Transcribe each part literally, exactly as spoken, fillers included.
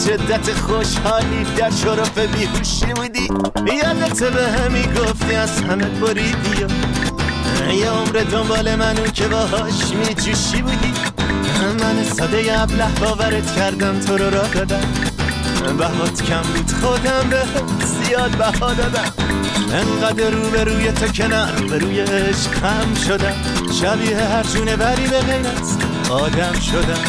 شدت خوشحالی در شرف بیهوشی بودی. یادت به همی گفتی از همه بریدی و یه عمر دنبال منو که باهاش میجوشی بودی. من ساده ابله باورت کردم، تو رو راه دادم، بهات کم بود خودم به زیاد بها دادم. انقدر رو به روی تو کنار به روی عشقم شدم، شبیه هر جونه بری به غیر از آدم شدم.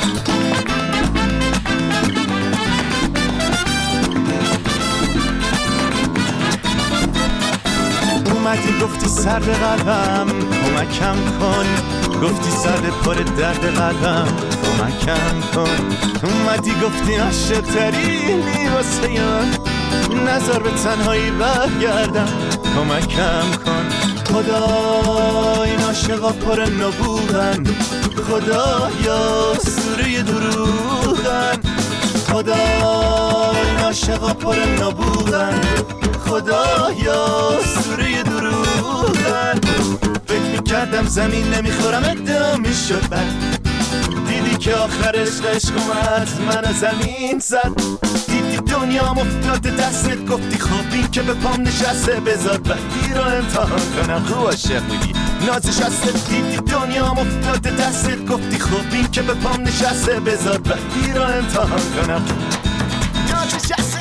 اومدی گفتی سر به قلبم کمکم کن، گفتی سر پر درد قلبم کمکم کن. اومدی گفتی عاشق ترینی واسه من، نذار به تنهایی برگردم کمکم کن. خدا این عاشقا پر نبوغن، خدایا سوره دروغن. خدا این عاشقا پر نبوغن، خدایا سوره دروغن. فکر میکردم زمین نمیخورم ادعا میشد بر، دیدی که آخرش عشق اومد منو زمین زد. دیدی دنیا افتاد دستت، گفتی خب این که به پام نشسته بذار بدی رو امتحان کنم. خوب عاشق بودی نازش هست. دیدی دنیا افتاد دستت، گفتی خب این که به پام نشسته بذار بدی رو امتحان کنم. نازش هست.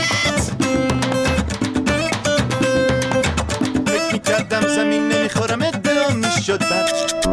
فکر میکردم زمین نمیخورم ادعا میشد بر.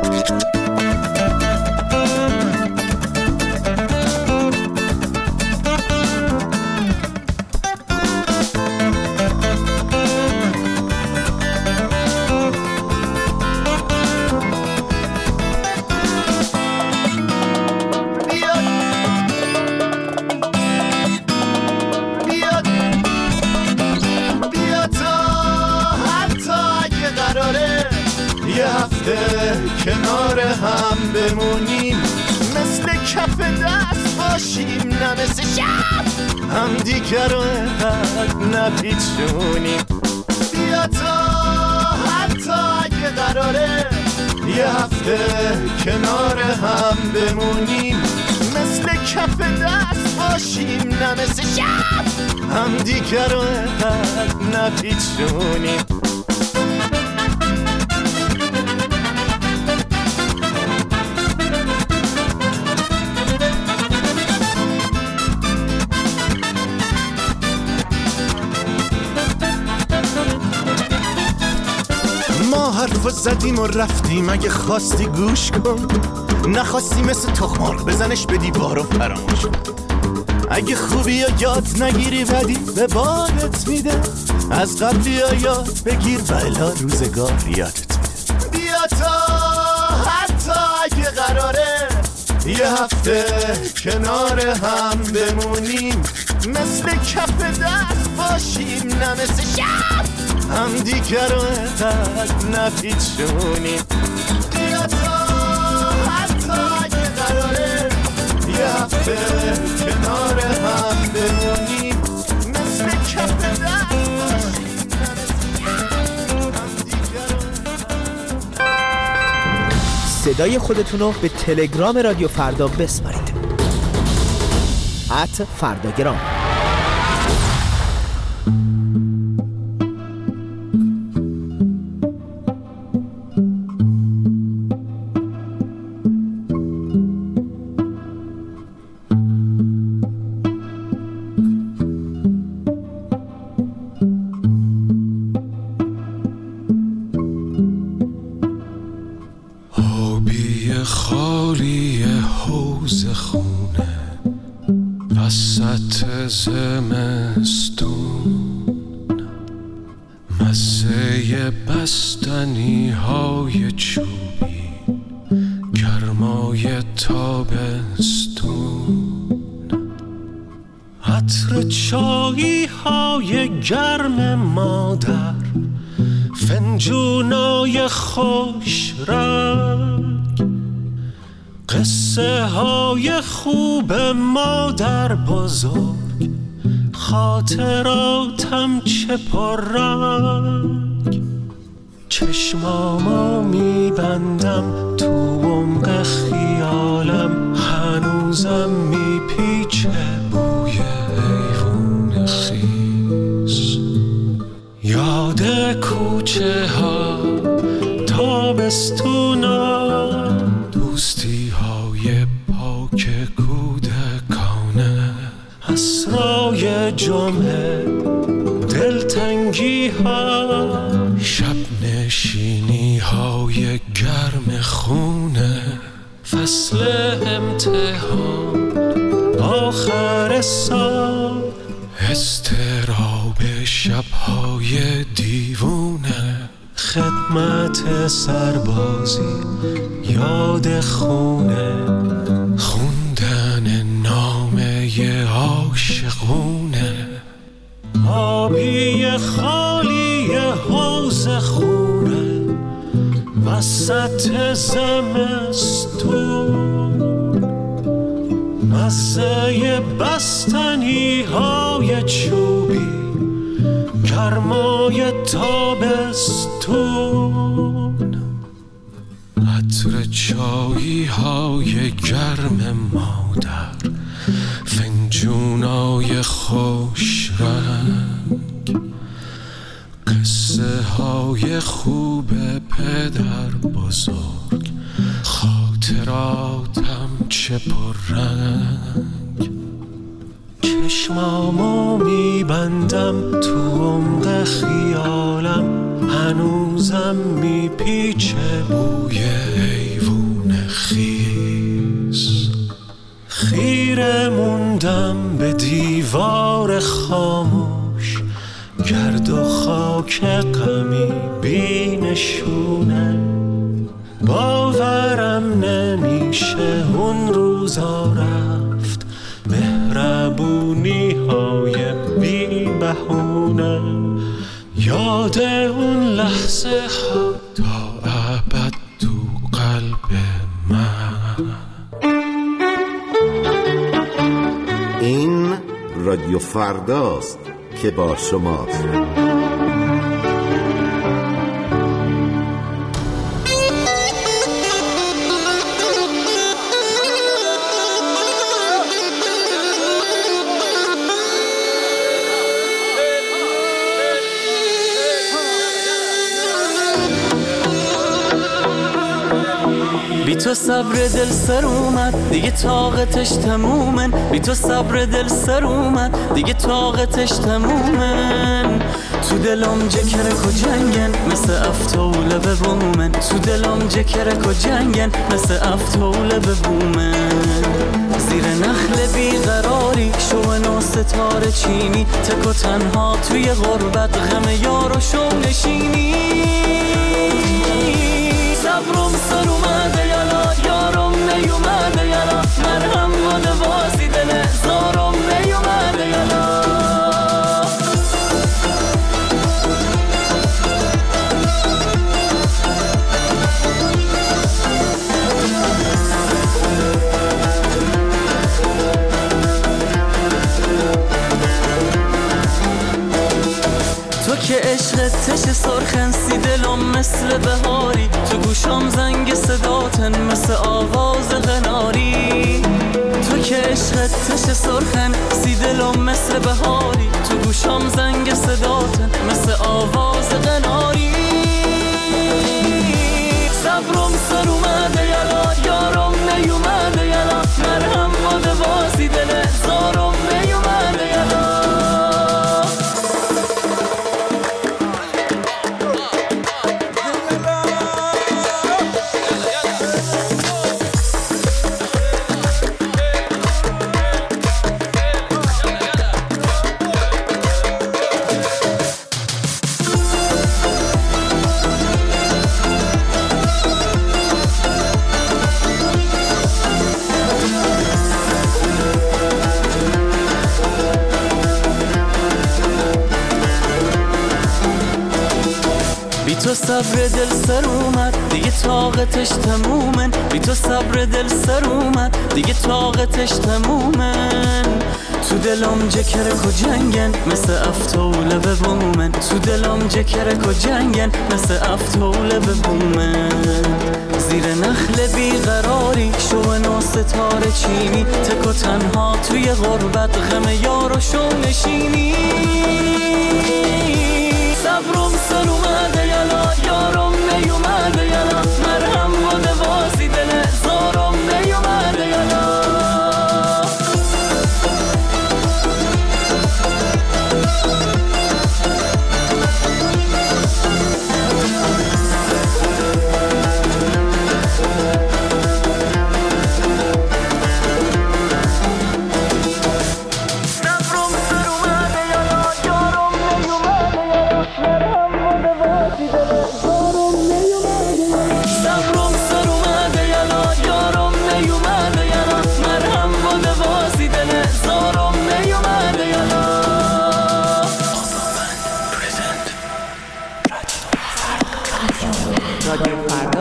کنار هم بمونیم، مثل کف دست باشیم نه مثل شب هم دیگر رو اینقدر نپیچونیم. بیا تا حتی اگه قراره یه هفته کنار هم بمونیم، مثل کف دست باشیم نه مثل شب هم دیگر رو اینقدر نپیچونیم. حرف زدیم و رفتیم، اگه خواستی گوش کن، نخواستی مثل تخمارغ بزنش به دیوار و فراموش کن. اگه خوبی یا یاد نگیری بدی به بالت میده، از قبلی یا یاد بگیر بلا روزگار یادت میده. بیا تا حتی اگه قراره یه هفته کنار هم بمونیم، مثل کف دست باشیم نه مثل شب هم دیگر رو اینقدر نپیچونیم. بیا تا حتی اگه قراره یه هفته کنار هم بمونیم، مثل کف دست باشیم هم دیگر رو. صدای خودتون رو به تلگرام رادیو فردا بسپارید. ات فرداگرام. خالی حوض خونه وسط زمستون، مزه بستنی های چوبی گرمای تابستون، عطر چایی های گرم مادر، فنجونای خوش رنگ، قصه های خوب مادر بزرگ، خاطراتم چه پررنگ. چشمامو میبندم تو عمق خیالم، هنوزم میپیچه بوی کوچه ها تابستونا، دوستی های پاک کودکانه، اسرای جمعه، دلتنگی ها، شب نشینی های گرم خونه، فصل امتحان، آخر سال، اضطراب شب‌های دیوونه، خدمت سربازی، یاد خونه، خوندن نامه عاشقونه، آبی خالی حوض خونه، وسط زمستون، مزه بستنی های چوبی، گرمای تابستون، عطر چایی های گرم مادر، فنجونای خوش رنگ، قصه های خوب پدر بزرگ، خاطراتم چه پررنگ. چشمامو میبندم تو عمق خیالم، هنوزم میپیچه بوی حیوون خیز، خیره موندم به دیوار خاموش، گرد و خاک غمی بی نشونه، باورم نمیشه اون روزا رفت، مهربونی های بی بهونه، یاد اون لحظه ها تا ابد تو قلب من. این رادیو فرداست که با شماست. بی تو صبر دل سر اومد دیگه طاقتش تمومن، بی تو صبر دل سر اومد دیگه طاقتش تمومن، تو دلم جکرک و جنگن مثل افتوله به بومن، تو دلم جکرک و جنگن مثل افتوله به بومن، زیر نخل بیقراری شونا ستاره چینی، تک و تنها توی غربت غم یار و شو نشینی، صبرم سر اومده یالا، یارم نیومده یالا، مرهم ماده وازی دل زارم نیومده یالا. تو که عشقت تش سرخن سی دلم مثل بهاری، تو گوشم زنگ صداتن مثل آواز قناری، تو که عشقت تش سرخن سی دلم مثل بهاری، تو گوشم زنگ صداتن مثل آواز قناری، صبرم سر اومده یالا، یارم نیومده یالا، مرهم ماده وازی دل زارم نیومده یالا. بی تو صبر دل سر اومد دیگه طاقتش تمومن، بی تو صبر دل سر اومد دیگه طاقتش تمومن، تو دلم جکرک و جنگن مثل افتوله به بومن، تو دلم جکرک و جنگن مثل افتوله به بومن، زیر نخل بیقراری شونا ستاره چینی، تک و تنها توی غربت غم یار و شو نشینی، صبرم سر اومد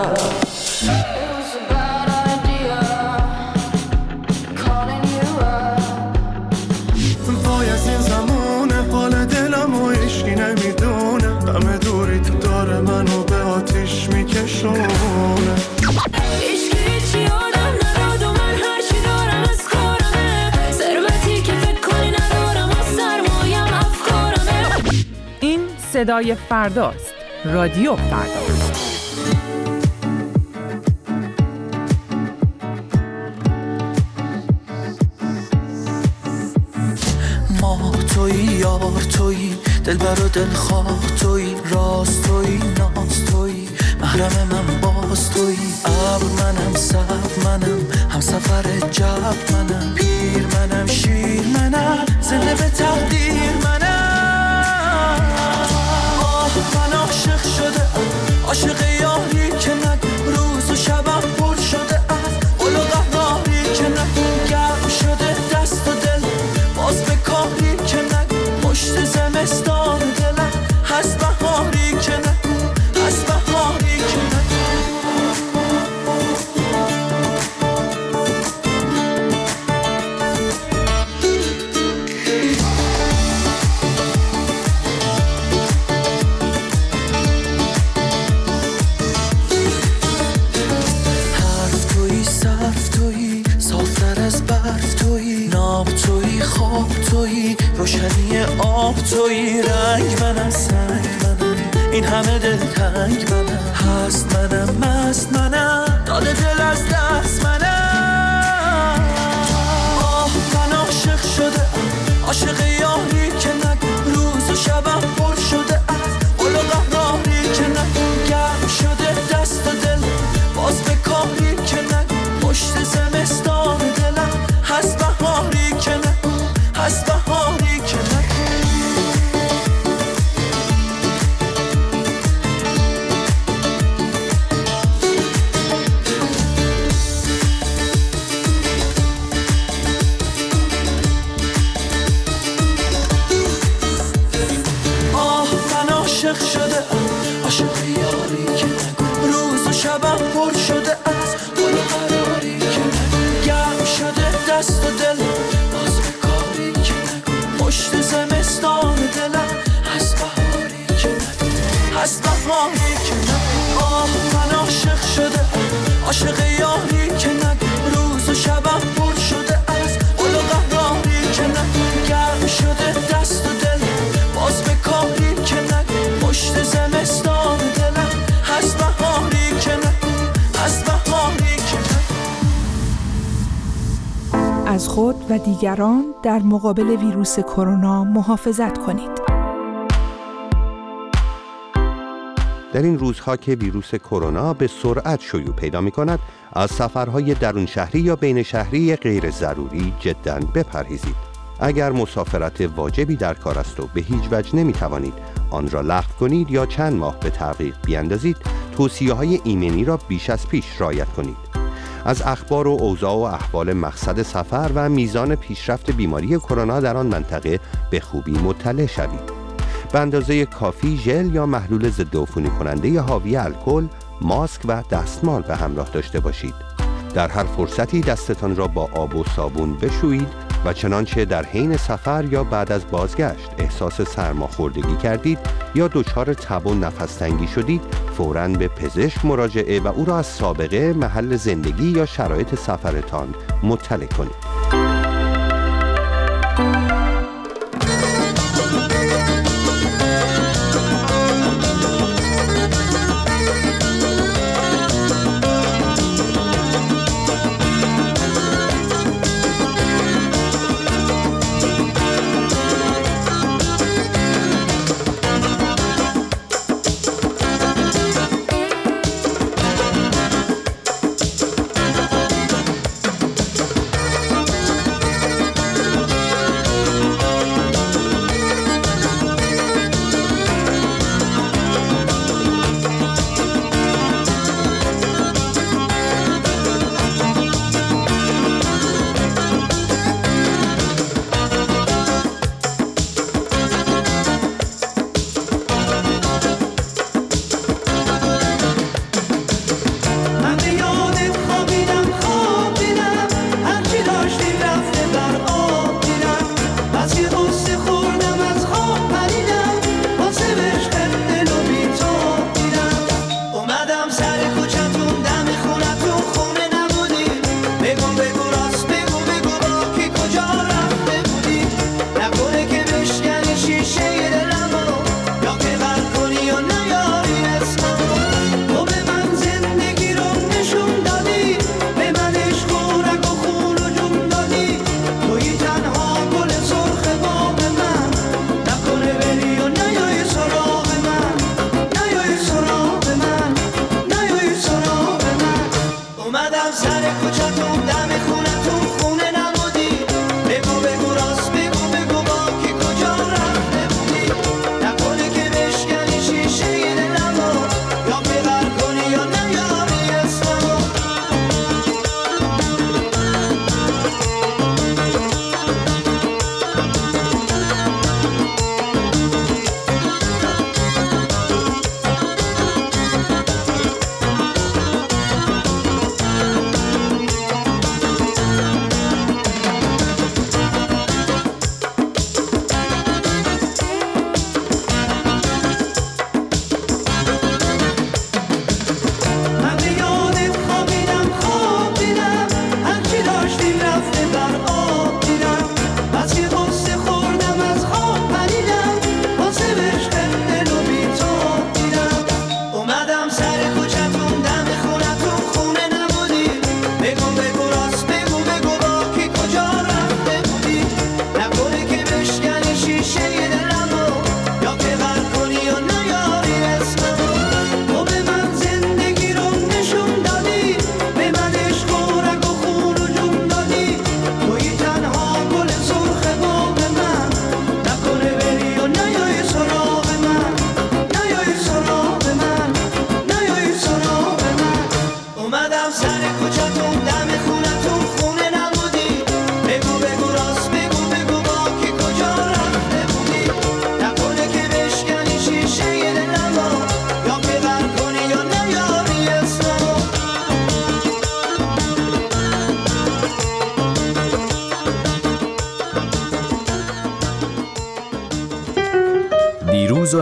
وای از این زمونه قال دلم و عشقی نمیدونه غم دوری تو داره منو به آتیش میکشونه صدای فرداست. رادیو فردا. ما توی یار توی دلبر و دلخواه توی راست توی ناز توی محرم من باز توی ابر منم سب منم هم سفر جب منم پیر منم شیر منم زنده به تقدیر منم من عاشق شده عاشق یاری که نگو روز و شبم پر شده از قل و قهاری که نگو گرم شده دست و دل باز به کاری که نگو پشت زمستان دلم هست بهاری که نگو هست بهاری که نگو روشنی آب توی رنگ منم سنگ منم این همه دل تنگ منم هست منم مست منم داده دل از دست منم آه من عاشق شده عاشق یاری که نگو روز و شبم پر شده از قل و قهاری که نگو گرم شده دست و دل باز به کاری که نگو پشت زمستان دلم هست بهاری که نگو هست بهاری که شده عاشق یاری که نگو روز و شبم پر شده از قل و قراری که نگو گرم شده دست و دل باز به کاری که نگو پشت زمستان دلم هست بهاری که نگو هست بهاری که نگو آه من عاشق شده عاشق یاری که نگو روز و شبم پر شده از قل و قراری که نگو گرم شده دست و دل باز به کاری که نگو پشت زمستان دلم هست بهاری که نگو هست بهاری که نگو از خود و دیگران در مقابل ویروس کرونا محافظت کنید. در این روزها که ویروس کرونا به سرعت شیوع پیدا می‌کند، از سفرهای درون شهری یا بین شهری غیر ضروری جداً بپرهیزید. اگر مسافرت واجبی در کار است و به هیچ وجه نمی‌توانید آن را لغو کنید یا چند ماه به تعویق بیاندازید، توصیه‌های ایمنی را بیش از پیش رعایت کنید. از اخبار و اوضاع و احوال مقصد سفر و میزان پیشرفت بیماری کرونا در آن منطقه به خوبی مطلع شوید. به اندازه کافی ژل یا محلول ضد عفونی کننده حاوی الکل، ماسک و دستمال به همراه داشته باشید. در هر فرصتی دستتان را با آب و صابون بشویید و چنانچه در حین سفر یا بعد از بازگشت احساس سرماخوردگی کردید یا دچار تب و نفس تنگی شدید، فوراً به پزشک مراجعه و او را از سابقه، محل زندگی یا شرایط سفرتان مطلع کنید.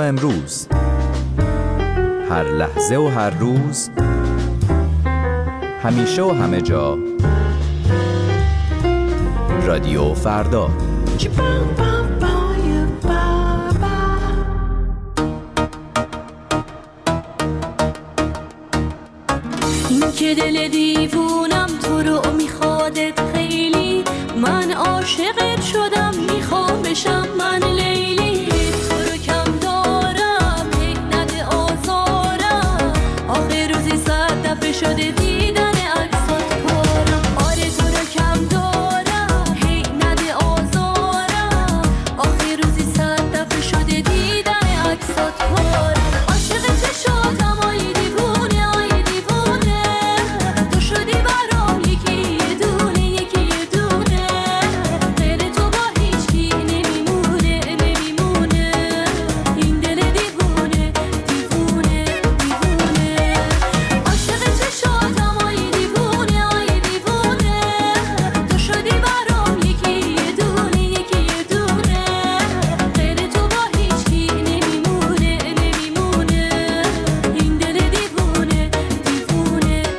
امروز، هر لحظه و هر روز، همیشه و همه جا. رادیو فردا. این که دل دیوونم تو رو میخوادت خیلی، من عاشقت شدم میخوام بشم من لیلی. تو رو کم دارم هی نده آزارم، آخر روزی صد دفعه شده دیدن عکسات پارم. آره تو رو کم دارم هی نده آزارم، آخر روزی صد دفعه شده دیدن عکسات پارم. عاشق چشاتم آی دیوونه آی دیوونه، تو شدی برام یکی یه دونه یکی یه دونه. دل تو با هیچکی نمیمونه نمیمونه، این دل دیوونه دیوونه دیوونه. عاشق چشاتم آی دیوونه آی دیوونه، تو شدی برام یکی یه دونه یکی یه دونه. دل تو با هیچکی نمیمونه نمیمونه، این دل دیوونه دیوونه دیوونه.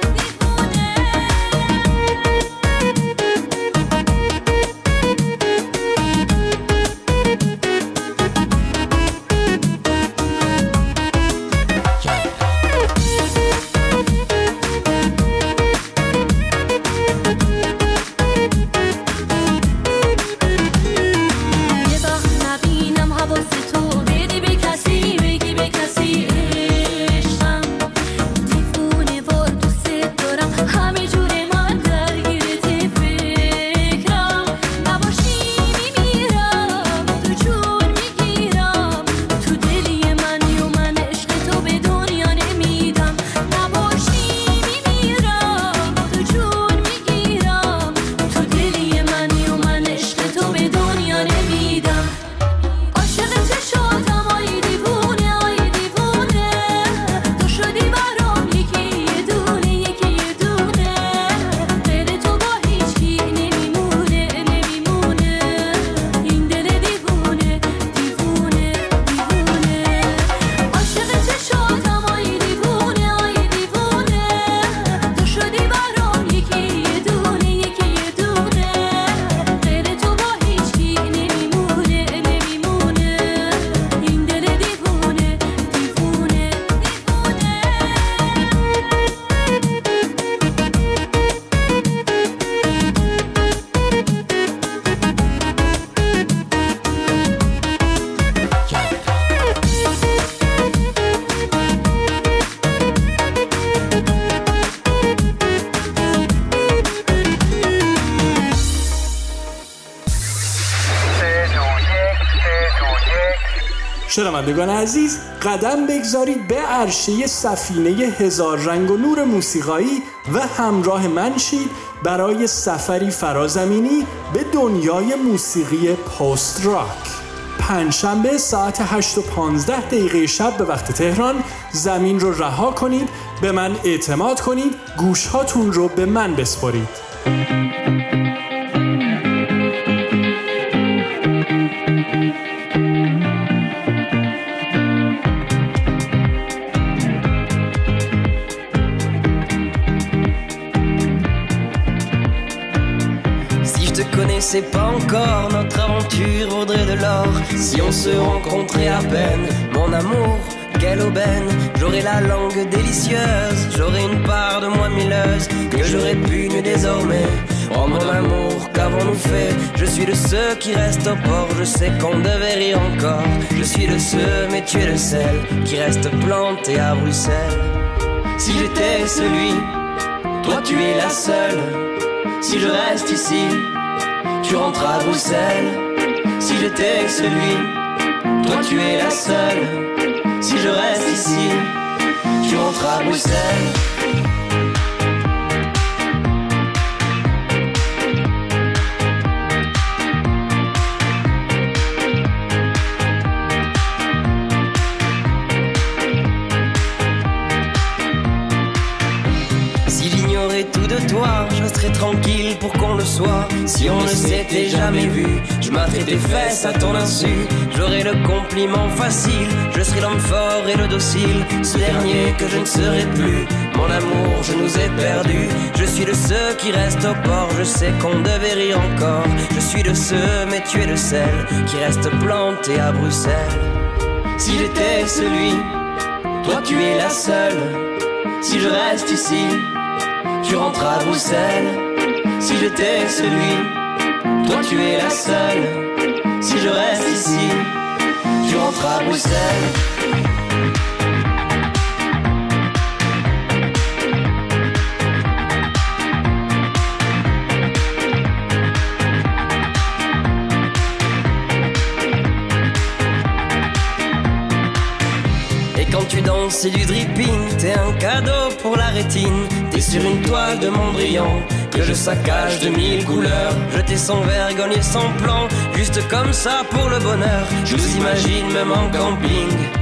یه وقت نبینم حواس تو بدی به کسی، بگی به کسی عشقم دیوونه وار دوست دارم، همه جور من درگیرت فکرم. نباشی میمیرم تو جون میگیرم، تو دلی منی و من عشق تو به دنیا نمیدم. نباشی میمیرم تو جون میگیرم، تو دلی منی و من عشق تو به دنیا نمیدم. عاشق چشاتم آی دیوونه آی دیوونه، تو شدی برام یکی یه دونه یکی یه دونه. دل تو با هیچکی نمیمونه نمیمونه، این دل دیوونه دیوونه دیوونه. عاشق چشاتم آی دیوونه آی دیوونه، تو شدی برام یکی یه دونه یکی یه دونه. دل تو با هیچکی نمیمونه نمیمونه، این دل دیوونه دیوونه دیوونه. شنوندگان عزیز، قدم بگذارید به عرشه سفینه هزار رنگ و نور موسیقایی و همراه من شید برای سفری فرازمینی به دنیای موسیقی پست راک. پنجشنبه ساعت هشت و پانزده دقیقه شب به وقت تهران زمین رو رها کنید، به من اعتماد کنید، گوشهاتون رو به من بسپارید. C'est pas encore notre aventure vaudrait de l'or si on se rencontrait à peine. Mon amour, quelle aubaine. J'aurais la langue délicieuse, j'aurais une part de moi milleuse que j'aurais pu désormais. Oh mon amour, qu'avons-nous fait? Je suis de ceux qui restent au port, je sais qu'on devait rire encore. Je suis de ceux, mais tu es le seul qui reste planté à Bruxelles. Si j'étais celui, toi tu es la seule. Si je reste ici, tu rentres à Bruxelles. Si j'étais celui, toi tu es la seule. Si je reste ici, tu rentres à Bruxelles. Si j'ignorais tout de toi, je resterai tranquille pour qu'on le soit. Si on ne s'était jamais vu, je m'atterais tes fesses à ton insu. J'aurais le compliment facile, je serai l'homme fort et le docile, ce dernier que je ne serai plus. Mon amour, je nous ai perdus. Je suis de ceux qui restent au port. Je sais qu'on devait rire encore. Je suis de ceux, mais tu es de celles qui restent plantées à Bruxelles. Si j'étais celui, toi tu es la seule. Si je reste ici, tu rentres à Bruxelles. Si j'étais celui, toi tu es la seule. Si je reste ici, tu rentres à Bruxelles. Quand tu danses, c'est du dripping, t'es un cadeau pour la rétine. T'es sur une toile de Mondrian que je saccage de mille couleurs. Jeter sans vergogne et sans plan, juste comme ça pour le bonheur. Je vous imagine même en camping,